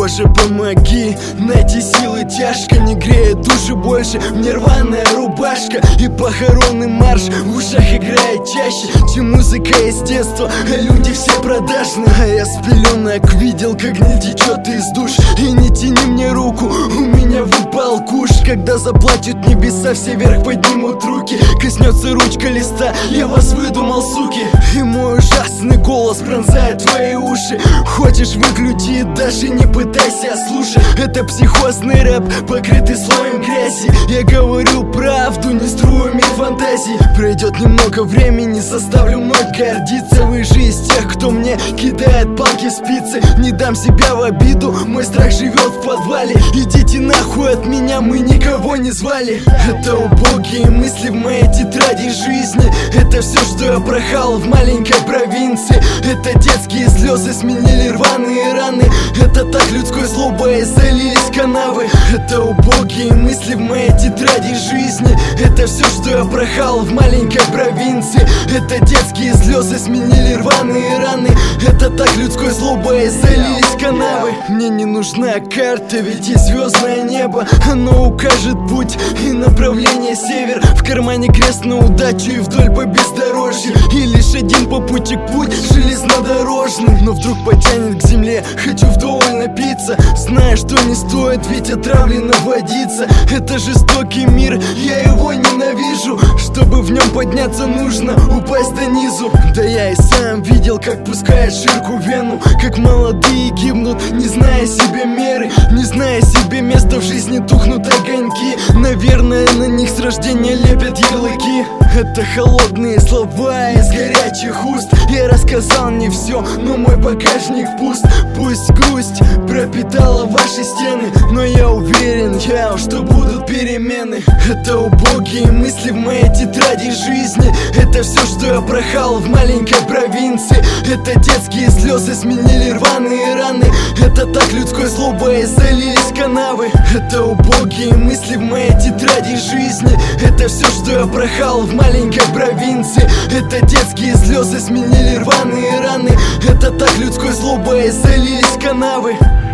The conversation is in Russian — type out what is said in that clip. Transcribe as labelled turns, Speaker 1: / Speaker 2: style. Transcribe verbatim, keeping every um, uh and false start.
Speaker 1: Боже, помоги, найти силы тяжко, не греет души больше мне рваная рубашка и похоронный марш в ушах играет чаще, чем музыка из детства, а люди все продажные. А я с пеленок видел, как гниль течет из душ. И не тяни мне руку, у меня выпал куш. Когда заплатят небеса, все вверх поднимут руки. Коснется ручка листа, я вас выдумал, суки. И мой ужасный голос пронзает твои уши. Хочешь выключи, даже не пытайся, слушай. Это психозный рэп, покрытый слоем грязи. Я говорю правду, не струями фантазии. Пройдет немного времени, заставлю мной гордиться. Вы же из тех, кто мне кидает палки в спицы. Не дам себя в обиду, мой страх живет в подвале. Идите нахуй от меня, мы никого не звали. Это убогие мысли в моей тетради жизни. Это все, что я прохавал в маленькой провинции. Это детские слезы сменили рваные раны. Это так людской злобой залились канавы. Это убогие мысли в моей тетради жизни. Это все, что я прохавал в маленькой провинции. Это детские слезы сменили рваные раны. Это так людской злобой залились канавы. Мне не нужна карта, ведь есть звездное небо. Оно укажет путь и направление север. В кармане крест на удачу и вдоль по бездорожью. И лишь один попутчик путь железнодорожный. Но вдруг потянет к земле, хочу вдоволь напиться. Зная, что не стоит, ведь отравлена водица. Это жестокий мир, я его ненавижу. Чтобы в нем подняться, нужно упасть до низу. Да я и сам видел, как пускает ширку в вену. Как молодые гибнут, не зная себе меры. Не зная себе места в жизни, тухнут огоньки. Наверное, на них с рождения лепят ярлыки. Это холодные слова из горячих уст. Я рассказал не все, но мой багажник пуст. Пусть грусть пропитала ваши стены, но я уверен, я, что будут перемены. Это убогие мысли в моей тетради жизни. Это все, что я прохавал в маленькой провинции. Это детские слезы сменили рваные раны. Это так людской злобой залились канавы. Это убогие мысли в моей тетради жизни. Это все, что я прохавал в маленькой провинции. Это детские слезы сменили рваные раны. Это так людской злобой залились канавы.